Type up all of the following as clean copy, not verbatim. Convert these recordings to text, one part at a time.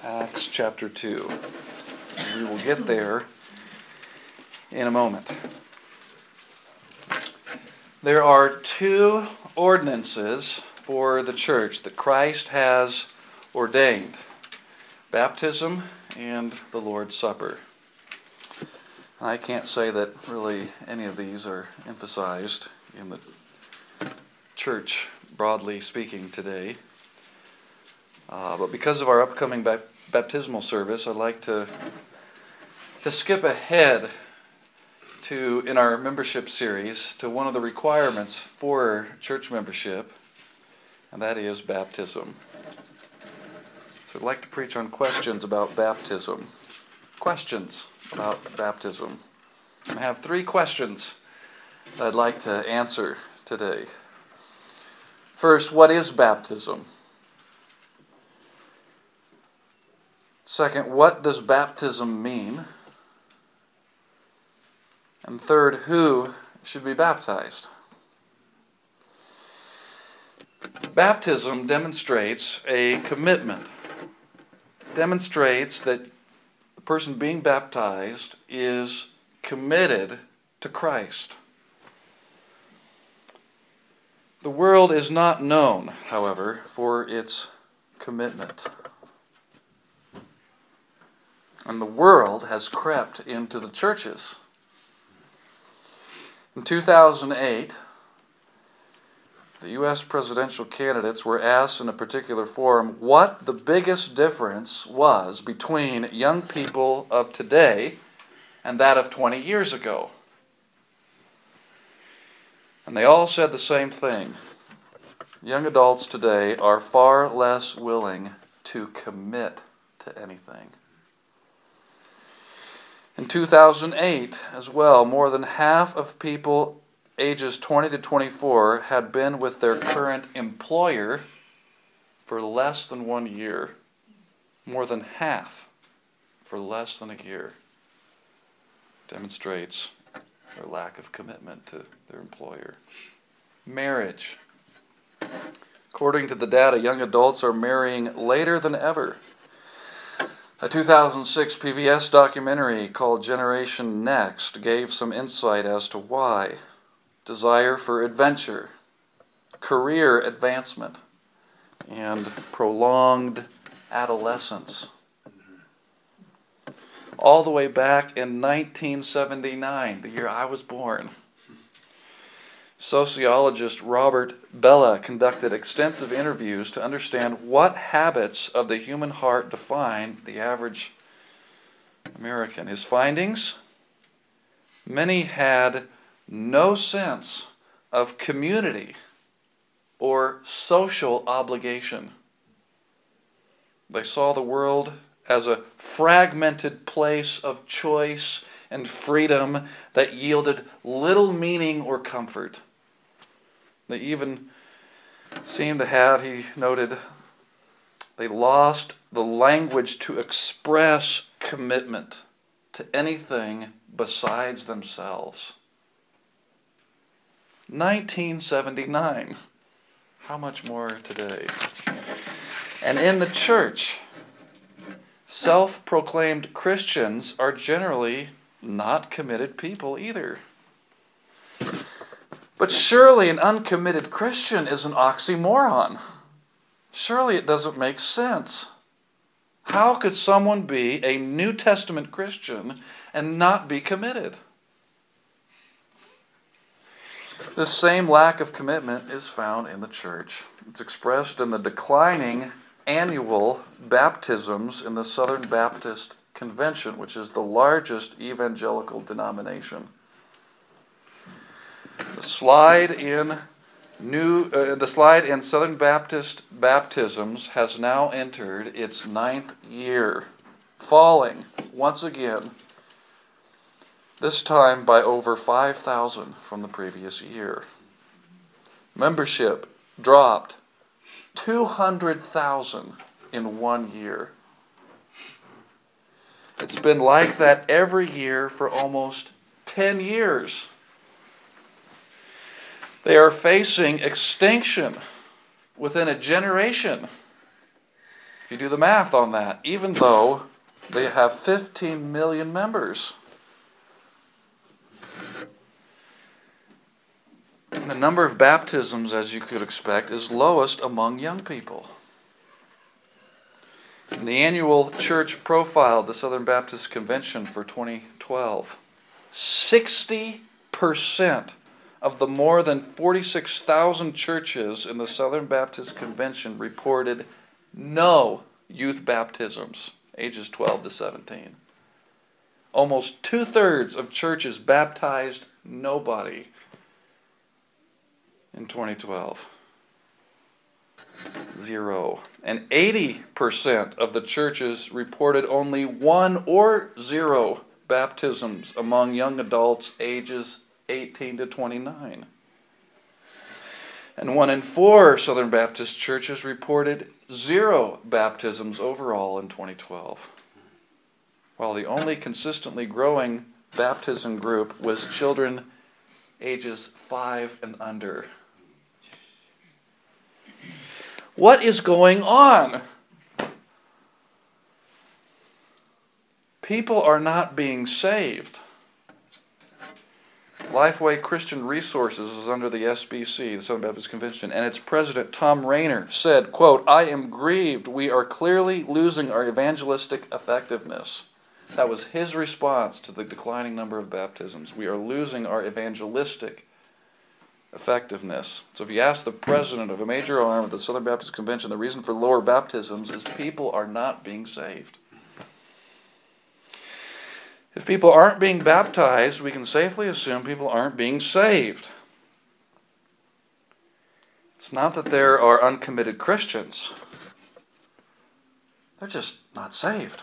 Acts chapter 2. We will get there in a moment. There are two ordinances for the church that Christ has ordained: baptism and the Lord's Supper. I can't say that really any of these are emphasized in the church, broadly speaking, today. But because of our upcoming baptismal service, I'd like to skip ahead to, in our membership series, to one of the requirements for church membership, and that is baptism. So I'd like to preach on questions about baptism. Questions about baptism. I have three questions that I'd like to answer today. First, what is baptism? Second, what does baptism mean? And third, who should be baptized? Baptism demonstrates a commitment. Demonstrates that the person being baptized is committed to Christ. The world is not known, however, for its commitment. And the world has crept into the churches. In 2008, the U.S. presidential candidates were asked in a particular forum what the biggest difference was between young people of today and that of 20 years ago. And they all said the same thing. Young adults today are far less willing to commit to anything. In 2008, as well, more than half of people ages 20 to 24 had been with their current employer for less than 1 year. More than half for less than a year. Demonstrates their lack of commitment to their employer. Marriage. According to the data, young adults are marrying later than ever. A 2006 PBS documentary called Generation Next gave some insight as to why. Desire for adventure, career advancement, and prolonged adolescence. All the way back in 1979, the year I was born, sociologist Robert Bellah conducted extensive interviews to understand what habits of the human heart define the average American. His findings: many had no sense of community or social obligation. They saw the world as a fragmented place of choice and freedom that yielded little meaning or comfort. They even seemed to have, he noted, they lost the language to express commitment to anything besides themselves. 1979. How much more today? And in the church, self-proclaimed Christians are generally not committed people either. But surely an uncommitted Christian is an oxymoron. Surely it doesn't make sense. How could someone be a New Testament Christian and not be committed? This same lack of commitment is found in the church. It's expressed in the declining annual baptisms in the Southern Baptist Convention, which is the largest evangelical denomination. The slide in Southern Baptist baptisms has now entered its 9th year, falling once again, this time by over 5,000 from the previous year. Membership dropped 200,000 in 1 year. It's been like that every year for almost 10 years. They are facing extinction within a generation. If you do the math on that, even though they have 15 million members. And the number of baptisms, as you could expect, is lowest among young people. In the annual church profile of the Southern Baptist Convention for 2012, 60% of the more than 46,000 churches in the Southern Baptist Convention reported no youth baptisms, ages 12 to 17. Almost 2/3 of churches baptized nobody in 2012. 0. And 80% of the churches reported only 1 or 0 baptisms among young adults ages 18 to 29. And 1 in 4 Southern Baptist churches reported 0 baptisms overall in 2012. While the only consistently growing baptism group was children ages 5 and under. What is going on? People are not being saved. Lifeway Christian Resources is under the SBC, the Southern Baptist Convention, and its president, Tom Rainer, said, quote, "I am grieved we are clearly losing our evangelistic effectiveness." That was his response to the declining number of baptisms. We are losing our evangelistic effectiveness. So if you ask the president of a major arm of the Southern Baptist Convention, the reason for lower baptisms is people are not being saved. If people aren't being baptized, we can safely assume people aren't being saved. It's not that there are uncommitted Christians. They're just not saved.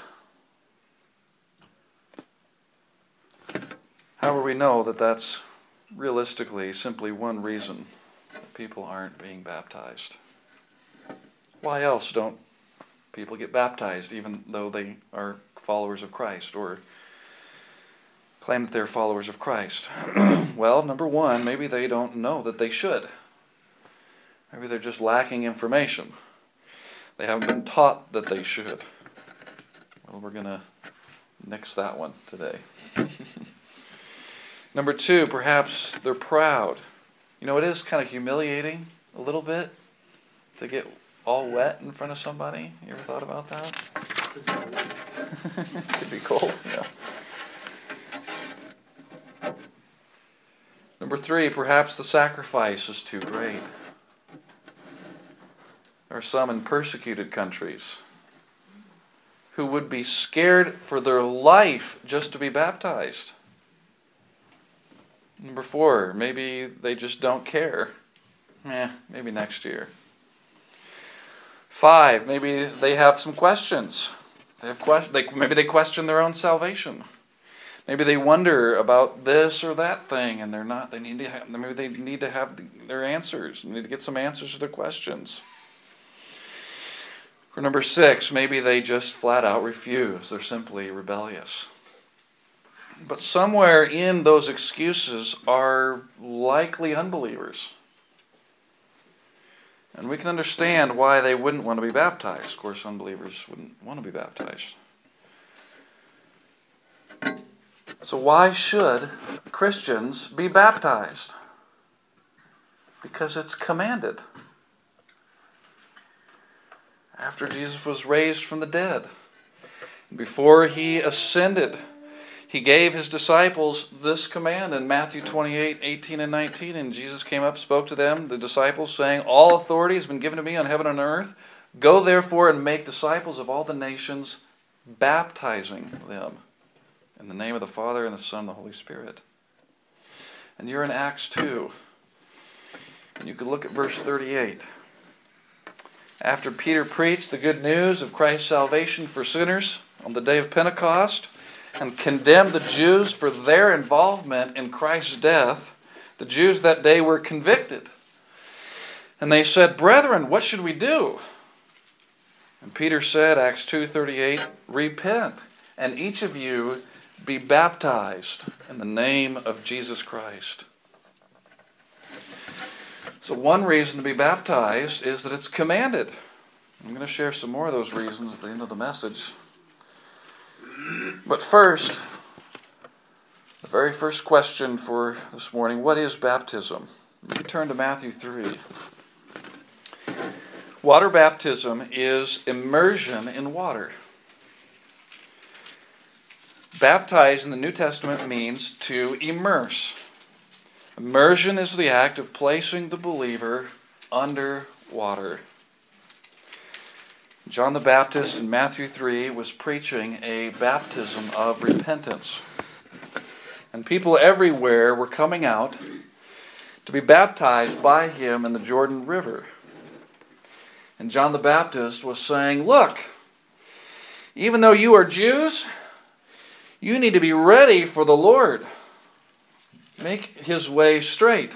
However, we know that that's realistically simply one reason that people aren't being baptized. Why else don't people get baptized even though they are followers of Christ or claim that they're followers of Christ? Well, number one, maybe they don't know that they should. Maybe they're just lacking information. They haven't been taught that they should. Well, we're going to nix that one today. Number two, perhaps they're proud. You know, it is kind of humiliating a little bit to get all wet in front of somebody. You ever thought about that? Could be cold, yeah. Number three, perhaps the sacrifice is too great. There are some in persecuted countries who would be scared for their life just to be baptized. Number four, maybe they just don't care. Maybe next year. 5, maybe they have some questions. Maybe they question their own salvation. Maybe they wonder about this or that thing, and they're not. Maybe they need to have their answers. They need to get some answers to their questions. For number 6, maybe they just flat out refuse. They're simply rebellious. But somewhere in those excuses are likely unbelievers. And we can understand why they wouldn't want to be baptized. Of course, unbelievers wouldn't want to be baptized. So why should Christians be baptized? Because it's commanded. After Jesus was raised from the dead, before he ascended, he gave his disciples this command in Matthew 28, 18 and 19. And Jesus came up, spoke to them, the disciples, saying, "All authority has been given to me on heaven and earth. Go therefore and make disciples of all the nations, baptizing them in the name of the Father and the Son and the Holy Spirit." And you're in Acts 2. And you can look at verse 38. After Peter preached the good news of Christ's salvation for sinners on the day of Pentecost, and condemned the Jews for their involvement in Christ's death, the Jews that day were convicted. And they said, "Brethren, what should we do?" And Peter said, Acts 2:38, "Repent, and each of you be baptized in the name of Jesus Christ." So one reason to be baptized is that it's commanded. I'm going to share some more of those reasons at the end of the message. But first, the very first question for this morning, what is baptism? You can turn to Matthew 3. Water baptism is immersion in water. Baptize in the New Testament means to immerse. Immersion is the act of placing the believer under water. John the Baptist in Matthew 3 was preaching a baptism of repentance. And people everywhere were coming out to be baptized by him in the Jordan River. And John the Baptist was saying, look, even though you are Jews, you need to be ready for the Lord. Make his way straight.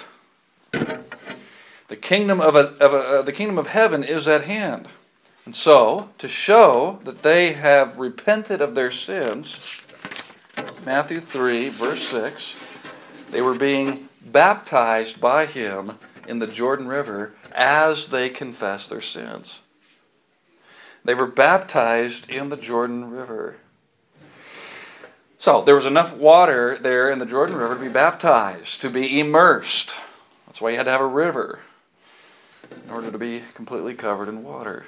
The kingdom of heaven is at hand. And so, to show that they have repented of their sins, Matthew 3, verse 6, they were being baptized by him in the Jordan River as they confessed their sins. They were baptized in the Jordan River. So, there was enough water there in the Jordan River to be baptized, to be immersed. That's why you had to have a river in order to be completely covered in water.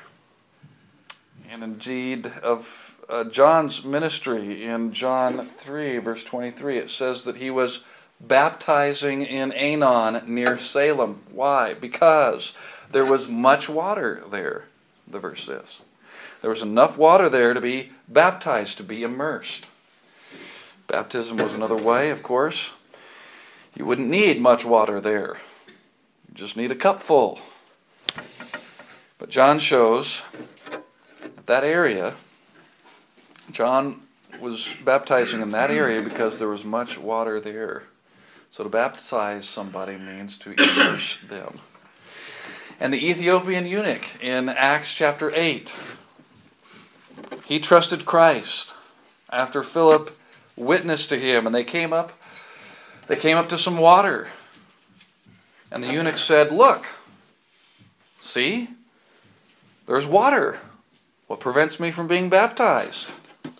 And indeed, of John's ministry in John 3, verse 23, it says that he was baptizing in Aenon near Salem. Why? Because there was much water there, the verse says. There was enough water there to be baptized, to be immersed. Baptism was another way, of course. You wouldn't need much water there. You just need a cupful. But John shows that area, John was baptizing in that area because there was much water there. So to baptize somebody means to immerse them. And the Ethiopian eunuch in Acts chapter 8, he trusted Christ after Philip witnessed to him, and they came up to some water. And the eunuch said, look, see, there's water. What prevents me from being baptized?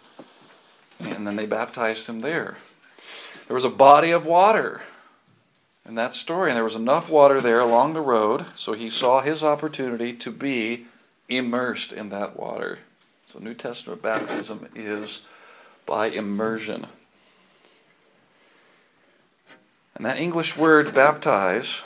And then they baptized him there. There was a body of water in that story, and there was enough water there along the road, so he saw his opportunity to be immersed in that water. So New Testament baptism is by immersion. And that English word baptize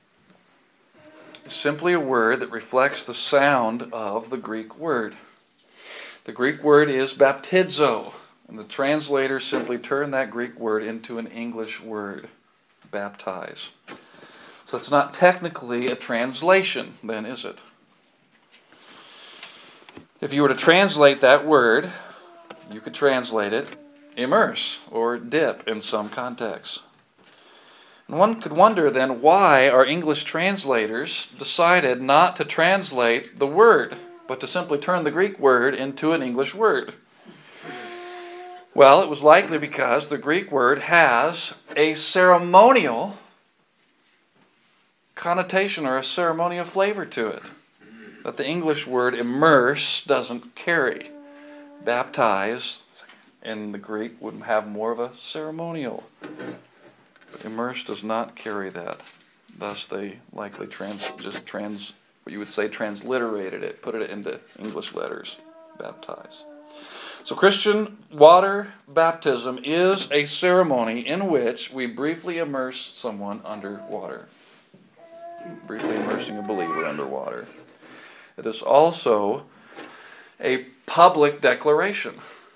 is simply a word that reflects the sound of the Greek word. The Greek word is baptizo, and the translators simply turn that Greek word into an English word, baptize. So it's not technically a translation, then, is it? If you were to translate that word, you could translate it immerse or dip in some contexts. And one could wonder then why our English translators decided not to translate the word, but to simply turn the Greek word into an English word. Well, it was likely because the Greek word has a ceremonial connotation or a ceremonial flavor to it that the English word immerse doesn't carry. Baptize in the Greek would have more of a ceremonial. But immerse does not carry that. Thus they likely what you would say transliterated it, put it into English letters, baptize. So Christian water baptism is a ceremony in which we briefly immerse someone under water. Briefly immersing a believer under water. It is also a public declaration.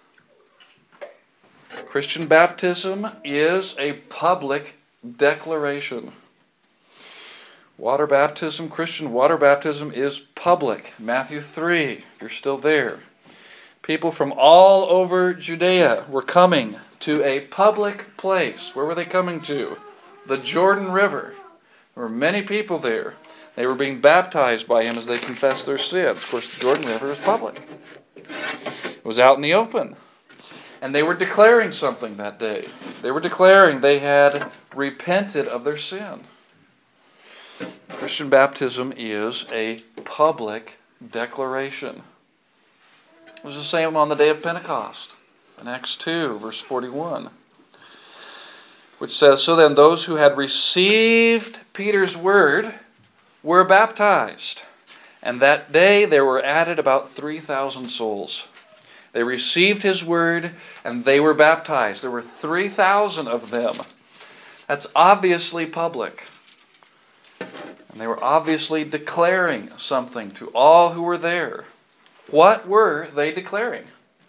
Christian baptism is a public declaration. Water baptism, Christian water baptism is public. Matthew 3, if you're still there. People from all over Judea were coming to a public place. Where were they coming to? The Jordan River. There were many people there. They were being baptized by him as they confessed their sins. Of course, the Jordan River is public. It was out in the open. And they were declaring something that day. They were declaring they had repented of their sin. Christian baptism is a public declaration. It was the same on the day of Pentecost in Acts 2, verse 41, which says, "So then those who had received Peter's word were baptized. And that day there were added about 3,000 souls." They received his word and they were baptized. There were 3,000 of them. That's obviously public. And they were obviously declaring something to all who were there. What were they declaring?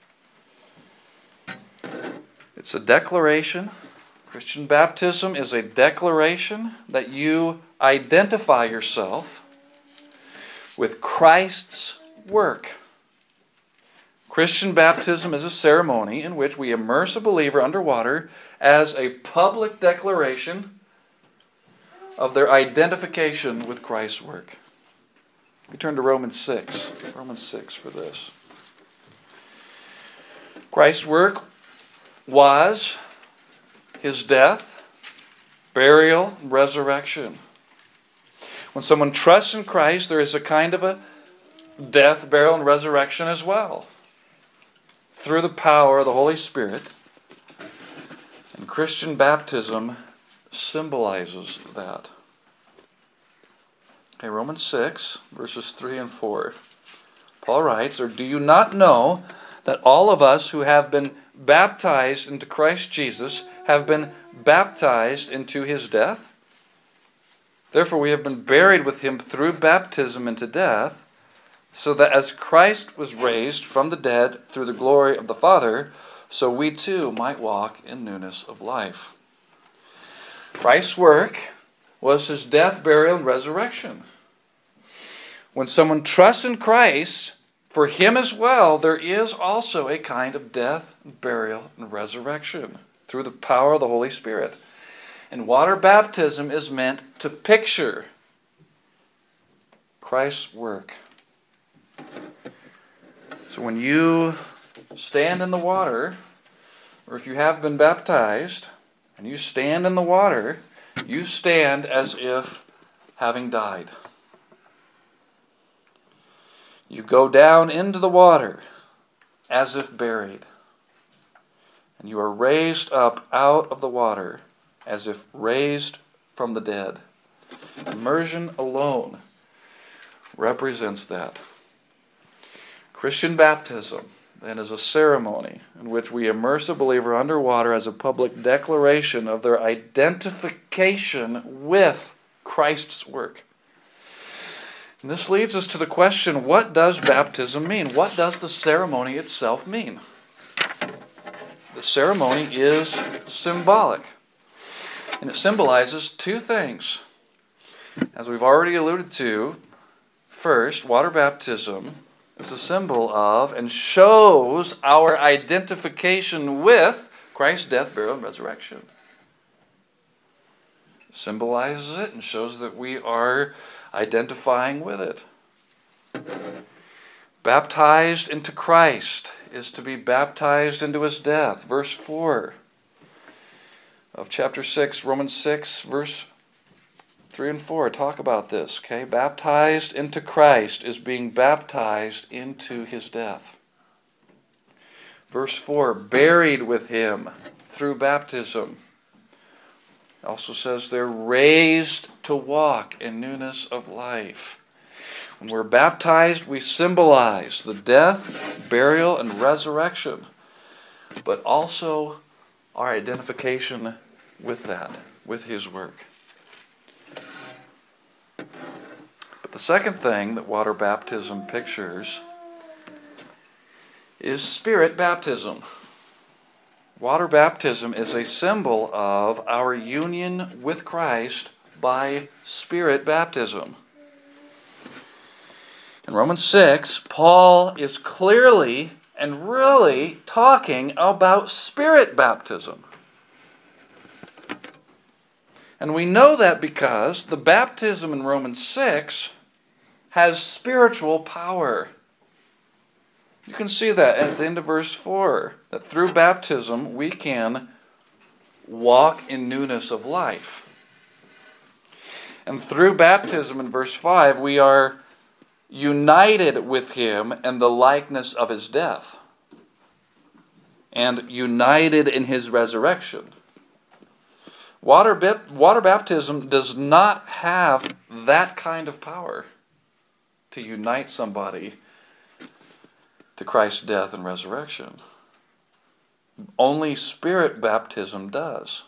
It's a declaration. Christian baptism is a declaration that you identify yourself with Christ's work. Christian baptism is a ceremony in which we immerse a believer underwater as a public declaration of their identification with Christ's work. We turn to Romans 6 for this. Christ's work was his death, burial, and resurrection. When someone trusts in Christ, there is a kind of a death, burial, and resurrection as well, through the power of the Holy Spirit. And Christian baptism symbolizes that. Okay, Romans 6, verses 3 and 4. Paul writes, "Or do you not know that all of us who have been baptized into Christ Jesus have been baptized into his death? Therefore we have been buried with him through baptism into death, so that as Christ was raised from the dead through the glory of the Father, so we too might walk in newness of life." Christ's work was his death, burial, and resurrection. When someone trusts in Christ, for him as well, there is also a kind of death, burial, and resurrection through the power of the Holy Spirit. And water baptism is meant to picture Christ's work. So when you stand in the water, or if you have been baptized, and you stand in the water, you stand as if having died. You go down into the water as if buried. And you are raised up out of the water as if raised from the dead. Immersion alone represents that. Christian baptism then is a ceremony in which we immerse a believer underwater as a public declaration of their identification with Christ's work. And this leads us to the question, what does baptism mean? What does the ceremony itself mean? The ceremony is symbolic, and it symbolizes two things. As we've already alluded to, first, water baptism is a symbol of and shows our identification with Christ's death, burial, and resurrection. It symbolizes it and shows that we are identifying with it. Baptized into Christ is to be baptized into his death. Verse 4 of chapter 6, Romans 6, verse 3 and 4 talk about this. Okay, baptized into Christ is being baptized into his death. Verse 4, buried with him through baptism. It also says they're raised to walk in newness of life. When we're baptized, we symbolize the death, burial, and resurrection, but also our identification with that, with his work. But the second thing that water baptism pictures is spirit baptism. Water baptism is a symbol of our union with Christ by spirit baptism. In Romans 6, Paul is clearly and really talking about spirit baptism. And we know that because the baptism in Romans 6 has spiritual power. You can see that at the end of verse 4, that through baptism we can walk in newness of life. And through baptism in verse 5, we are united with him in the likeness of his death, and united in his resurrection. Water baptism does not have that kind of power to unite somebody to Christ's death and resurrection. Only Spirit baptism does.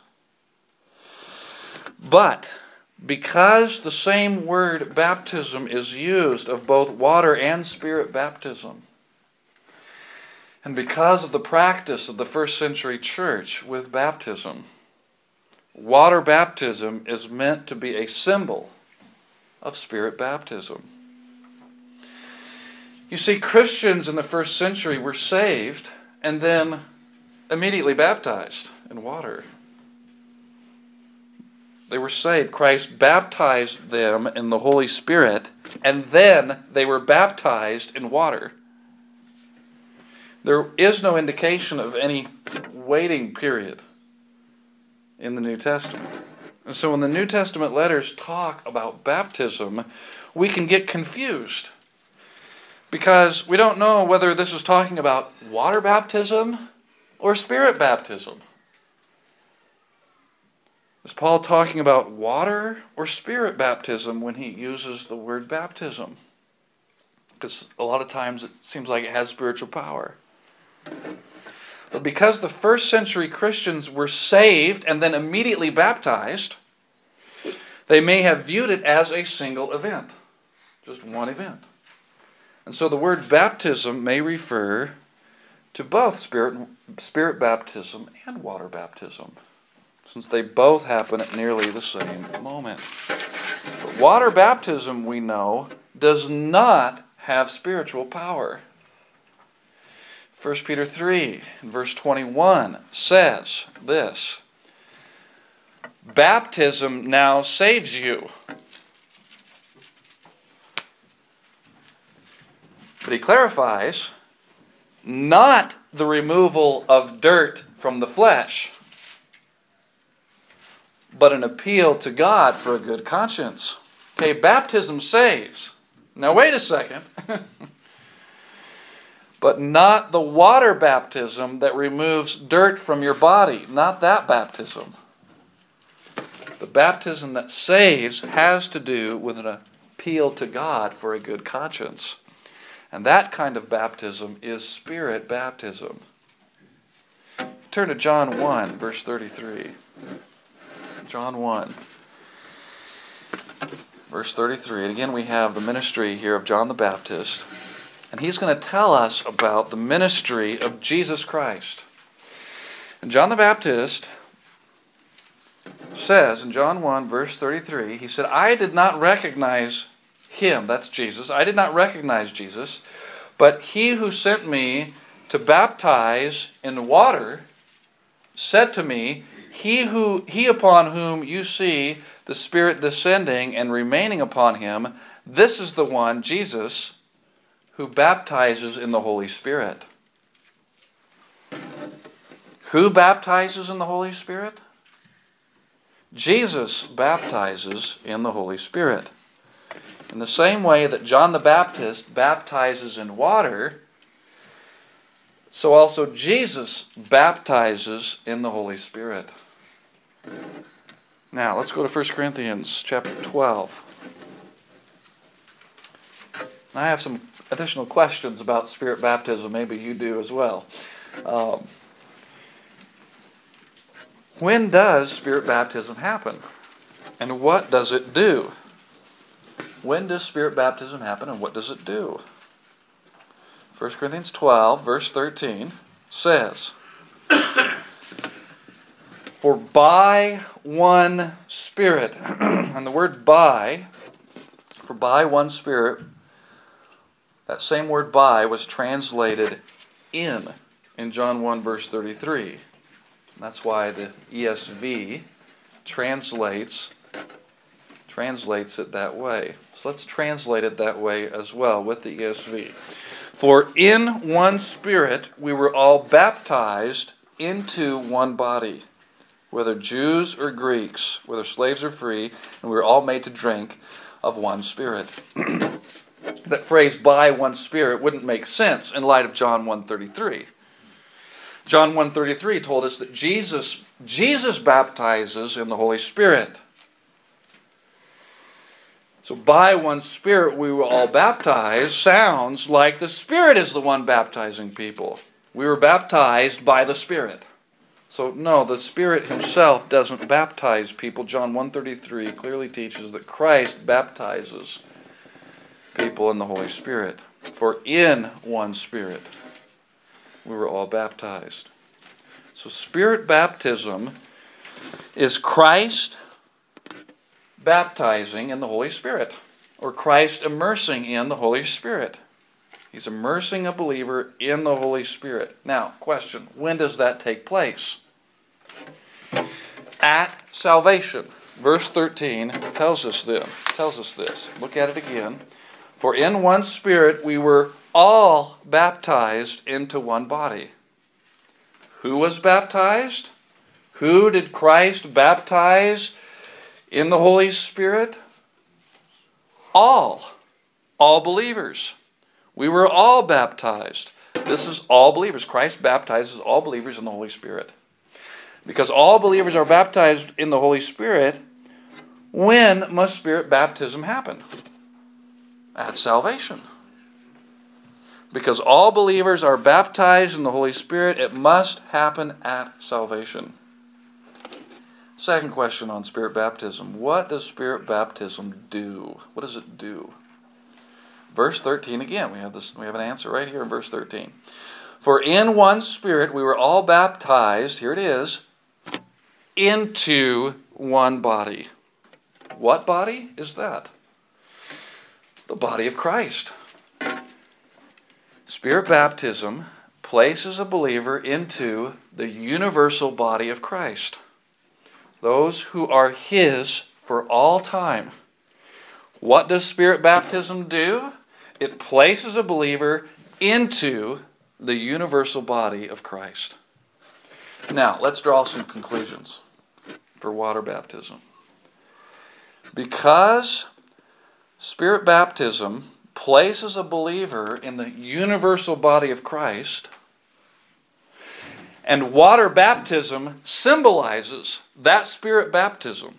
But because the same word baptism is used of both water and Spirit baptism, and because of the practice of the first century church with baptism, water baptism is meant to be a symbol of Spirit baptism. You see, Christians in the first century were saved and then immediately baptized in water. They were saved. Christ baptized them in the Holy Spirit, and then they were baptized in water. There is no indication of any waiting period in the New Testament. And so when the New Testament letters talk about baptism, we can get confused because we don't know whether this is talking about water baptism or Spirit baptism. Is Paul talking about water or Spirit baptism when he uses the word baptism? Because a lot of times it seems like it has spiritual power. But because the first century Christians were saved and then immediately baptized, they may have viewed it as a single event, just one event. And so the word baptism may refer to both spirit baptism and water baptism, since they both happen at nearly the same moment. But water baptism, we know, does not have spiritual power. 1 Peter 3, verse 21 says this: baptism now saves you. But he clarifies, not the removal of dirt from the flesh, but an appeal to God for a good conscience. Okay, baptism saves. Now wait a second. But not the water baptism that removes dirt from your body. Not that baptism. The baptism that saves has to do with an appeal to God for a good conscience. And that kind of baptism is Spirit baptism. Turn to John 1, verse 33. John 1, verse 33. And again, we have the ministry here of John the Baptist. And he's going to tell us about the ministry of Jesus Christ. And John the Baptist says in John 1, verse 33, he said, I did not recognize him, that's Jesus. I did not recognize Jesus, but he who sent me to baptize in water said to me, he upon whom you see the Spirit descending and remaining upon him, this is the one, Jesus, who baptizes in the Holy Spirit. Who baptizes in the Holy Spirit? Jesus baptizes in the Holy Spirit. In the same way that John the Baptist baptizes in water, so also Jesus baptizes in the Holy Spirit. Now, let's go to 1 Corinthians chapter 12. I have some additional questions about Spirit baptism. Maybe you do as well. When does Spirit baptism happen? And what does it do? When does Spirit baptism happen and what does it do? 1 Corinthians 12, verse 13 says, for by one Spirit, and the word by, for by one Spirit, that same word by was translated in John 1, verse 33. That's why the ESV translates it that way. So let's translate it that way as well with the ESV. For in one Spirit we were all baptized into one body, whether Jews or Greeks, whether slaves or free, and we were all made to drink of one Spirit. that phrase, by one Spirit, wouldn't make sense in light of John 1:33. John 1:33 told us that Jesus baptizes in the Holy Spirit. So by one Spirit we were all baptized sounds like the Spirit is the one baptizing people. We were baptized by the Spirit. So no, the Spirit himself doesn't baptize people. John 1:33 clearly teaches that Christ baptizes people in the Holy Spirit. For in one Spirit we were all baptized. So Spirit baptism is Christ baptizing in the Holy Spirit, or Christ immersing in the Holy Spirit. He's immersing a believer in the Holy Spirit. Now, question, when does that take place? At salvation. Verse 13 tells us this. Look at it again. For in one Spirit we were all baptized into one body. Who was baptized? Who did Christ baptize in the Holy Spirit? All believers. We were all baptized. This is all believers. Christ baptizes all believers in the Holy Spirit. Because all believers are baptized in the Holy Spirit, when must Spirit baptism happen? At salvation. Because all believers are baptized in the Holy Spirit, it must happen at salvation. Second question on Spirit baptism. What does Spirit baptism do? What does it do? Verse 13 again. We have an answer right here in verse 13. For in one Spirit we were all baptized, here it is, into one body. What body is that? The body of Christ. Spirit baptism places a believer into the universal body of Christ. Those who are His for all time. What does Spirit baptism do? It places a believer into the universal body of Christ. Now, let's draw some conclusions for water baptism. Because Spirit baptism places a believer in the universal body of Christ, and water baptism symbolizes that Spirit baptism,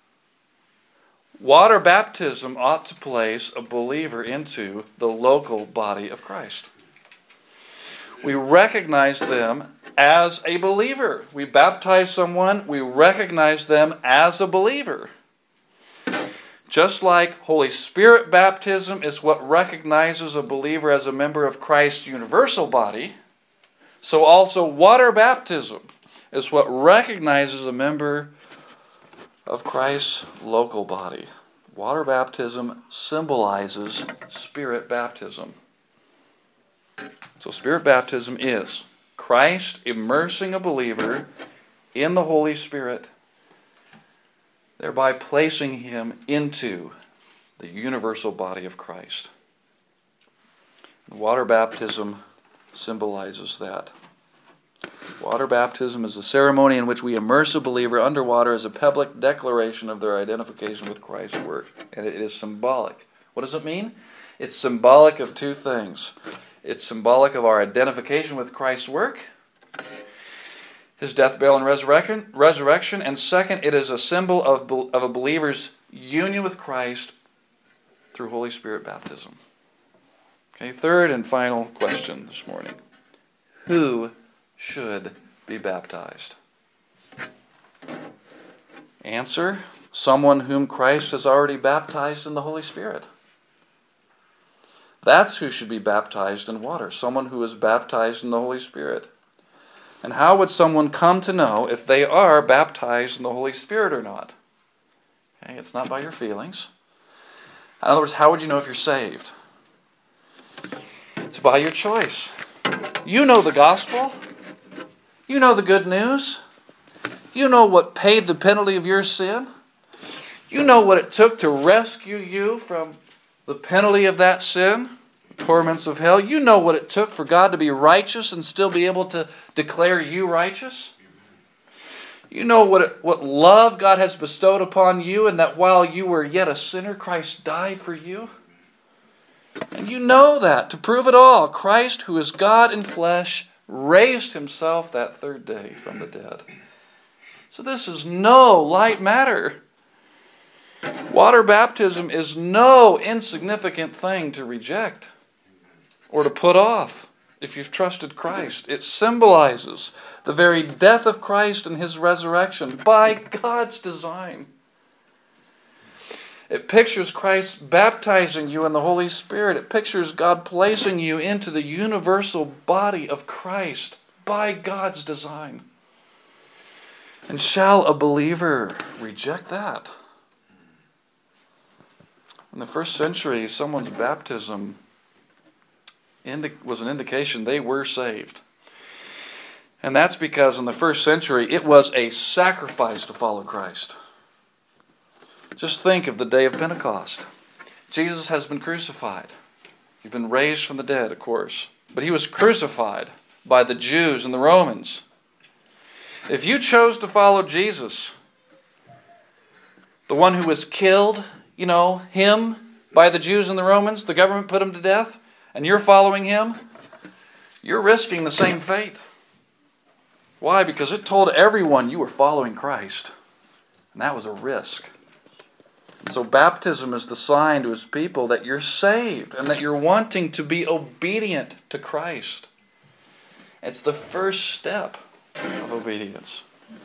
water baptism ought to place a believer into the local body of Christ. We recognize them as a believer. We baptize someone, we recognize them as a believer. Just like Holy Spirit baptism is what recognizes a believer as a member of Christ's universal body, so also water baptism is what recognizes a member of Christ's local body. Water baptism symbolizes Spirit baptism. So Spirit baptism is Christ immersing a believer in the Holy Spirit, thereby placing him into the universal body of Christ. Water baptism symbolizes that. Water baptism is a ceremony in which we immerse a believer underwater as a public declaration of their identification with Christ's work. And it is symbolic. What does it mean? It's symbolic of two things. It's symbolic of our identification with Christ's work, His death, burial, and resurrection. And second, it is a symbol of a believer's union with Christ through Holy Spirit baptism. Okay, third and final question this morning. Who should be baptized? Answer, someone whom Christ has already baptized in the Holy Spirit. That's who should be baptized in water, someone who is baptized in the Holy Spirit. And how would someone come to know if they are baptized in the Holy Spirit or not? Okay, it's not by your feelings. In other words, how would you know if you're saved? It's by your choice. You know the gospel. You know the good news. You know what paid the penalty of your sin. You know what it took to rescue you from the penalty of that sin, the torments of hell. You know what it took for God to be righteous and still be able to declare you righteous. You know what love God has bestowed upon you, and that while you were yet a sinner, Christ died for you. And you know that. To prove it all, Christ, who is God in flesh, raised himself that third day from the dead. So this is no light matter. Water baptism is no insignificant thing to reject or to put off if you've trusted Christ. It symbolizes the very death of Christ and his resurrection by God's design. It pictures Christ baptizing you in the Holy Spirit. It pictures God placing you into the universal body of Christ by God's design. And shall a believer reject that? In the first century, someone's baptism was an indication they were saved. And that's because in the first century, it was a sacrifice to follow Christ. Just think of the day of Pentecost. Jesus has been crucified. He's been raised from the dead, of course. But he was crucified by the Jews and the Romans. If you chose to follow Jesus, the one who was killed, him by the Jews and the Romans, the government put him to death, and you're following him, you're risking the same fate. Why? Because it told everyone you were following Christ. And that was a risk. So baptism is the sign to his people that you're saved and that you're wanting to be obedient to Christ. It's the first step of obedience.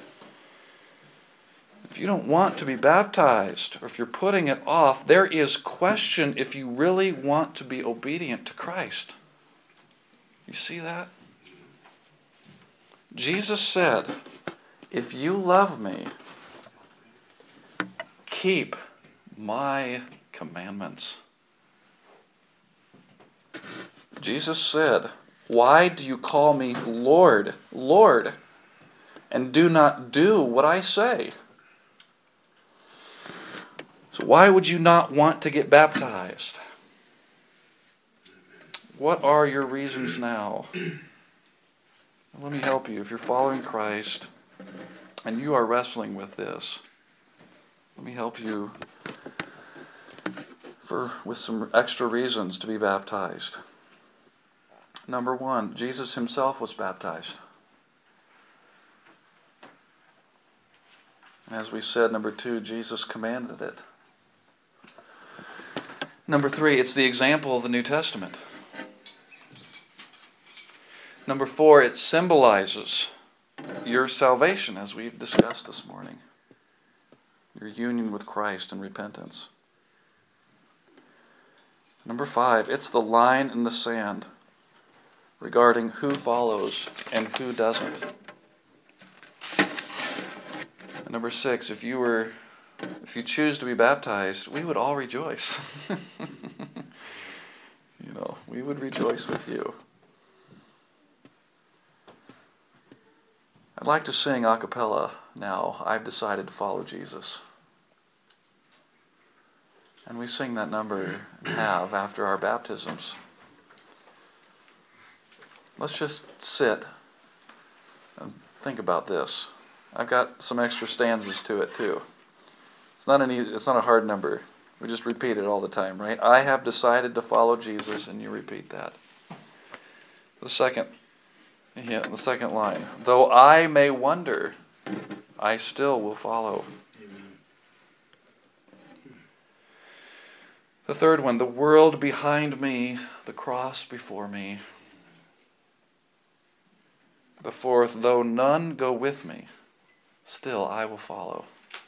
If you don't want to be baptized, or if you're putting it off, there is question if you really want to be obedient to Christ. You see that? Jesus said, if you love me, keep my commandments. Jesus said, why do you call me Lord, Lord, and do not do what I say? So why would you not want to get baptized? What are your reasons now? Let me help you. If you're following Christ and you are wrestling with this, let me help you with some extra reasons to be baptized. Number one, Jesus himself was baptized. As we said, number two, Jesus commanded it. Number three, it's the example of the New Testament. Number four, it symbolizes your salvation, as we've discussed this morning. Your union with Christ and repentance. Number five, it's the line in the sand regarding who follows and who doesn't. And number six, if you choose to be baptized, we would all rejoice. We would rejoice with you. I'd like to sing a cappella now, I've Decided to Follow Jesus. And we sing that number and have after our baptisms. Let's just sit and think about this. I've got some extra stanzas to it too. It's not a hard number. We just repeat it all the time, right? I have decided to follow Jesus, and you repeat that. The second line. Though I may wonder, I still will follow. The third one, the world behind me, the cross before me. The fourth, though none go with me, still I will follow.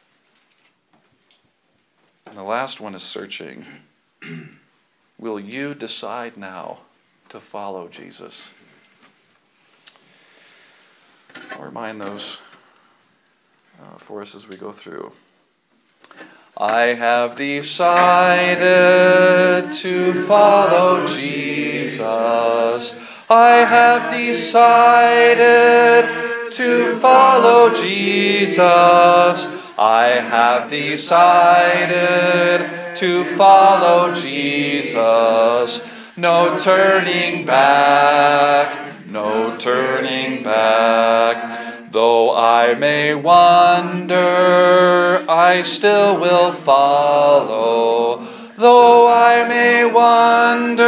And the last one is searching. Will you decide now to follow Jesus? I'll remind those for us as we go through. I have decided to follow Jesus. I have decided to follow Jesus. I have decided to follow Jesus. No turning back, no turning back. Though I may wander, I still will follow. Though I may wander,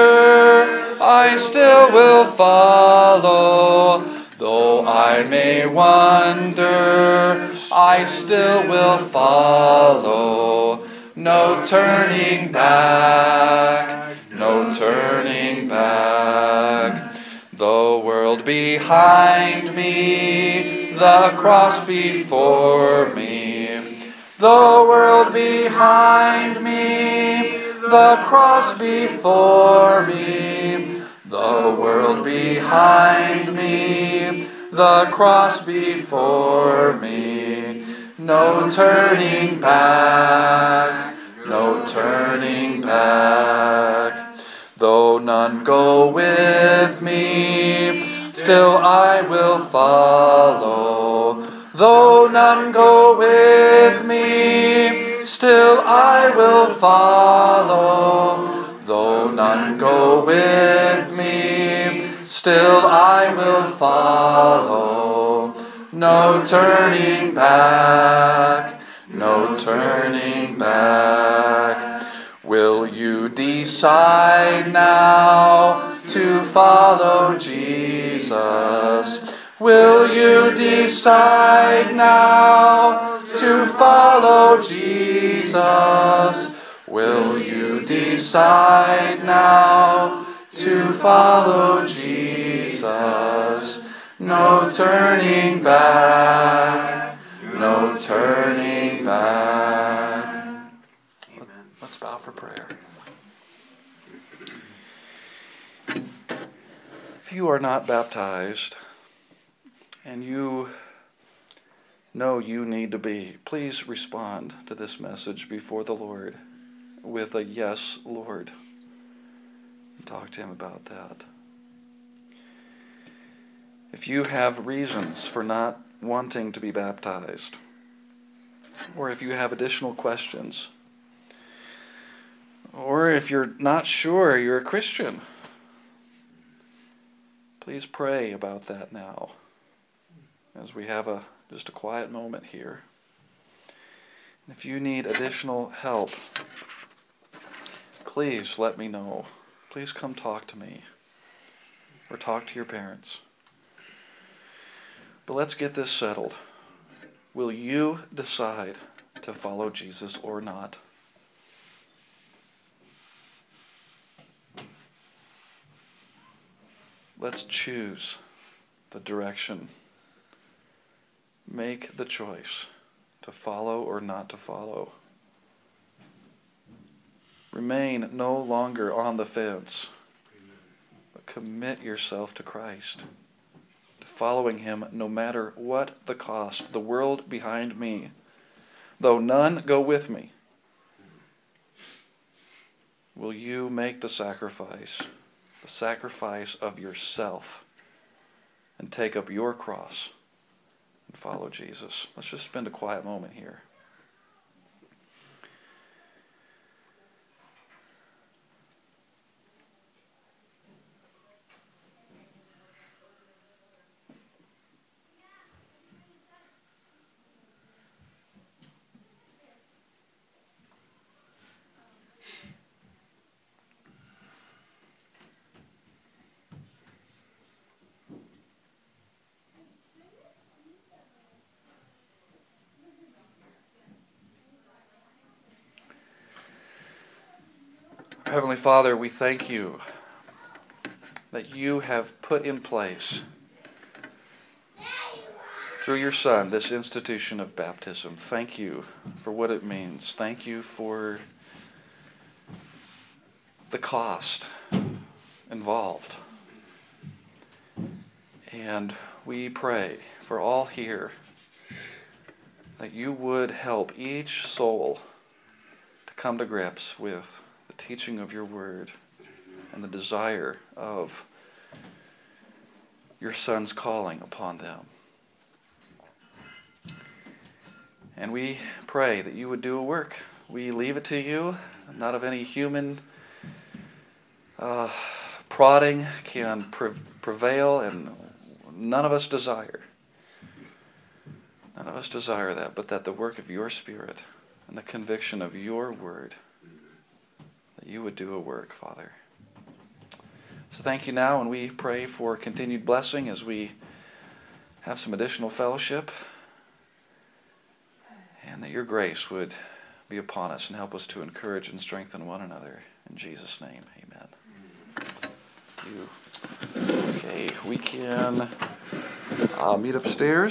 I may wander, I still will follow. No turning back, no turning back. The world behind me, the cross before me. The world behind me, the cross before me. The world behind me, the cross before me. No turning back, no turning back. Though none go with me, still I will follow. Though none go with me, still I will follow. Though none go with me, still I will follow. No turning back, no turning back. Will you decide now to follow Jesus? Will you decide now to follow Jesus? Will you decide now to follow Jesus? No turning back, no turning back. Let's bow for prayer. If you are not baptized and you know you need to be, please respond to this message before the Lord with a yes, Lord. And talk to Him about that. If you have reasons for not wanting to be baptized, or if you have additional questions, or if you're not sure you're a Christian, please pray about that now as we have just a quiet moment here. And if you need additional help, please let me know. Please come talk to me or talk to your parents. But let's get this settled. Will you decide to follow Jesus or not? Let's choose the direction. Make the choice to follow or not to follow. Remain no longer on the fence, but commit yourself to Christ, to following Him no matter what the cost. The world behind me, though none go with me. Will you make the sacrifice of yourself, and take up your cross and follow Jesus? Let's just spend a quiet moment here. Heavenly Father, we thank you that you have put in place, through your Son, this institution of baptism. Thank you for what it means. Thank you for the cost involved. And we pray for all here that you would help each soul to come to grips with the teaching of your word and the desire of your Son's calling upon them. And we pray that you would do a work. We leave it to you, not of any human prodding can prevail, and none of us desire. None of us desire that, but that the work of your Spirit and the conviction of your word, that you would do a work, Father. So thank you now, and we pray for continued blessing as we have some additional fellowship, and that your grace would be upon us and help us to encourage and strengthen one another. In Jesus' name, amen. Thank you. Okay, we can meet upstairs.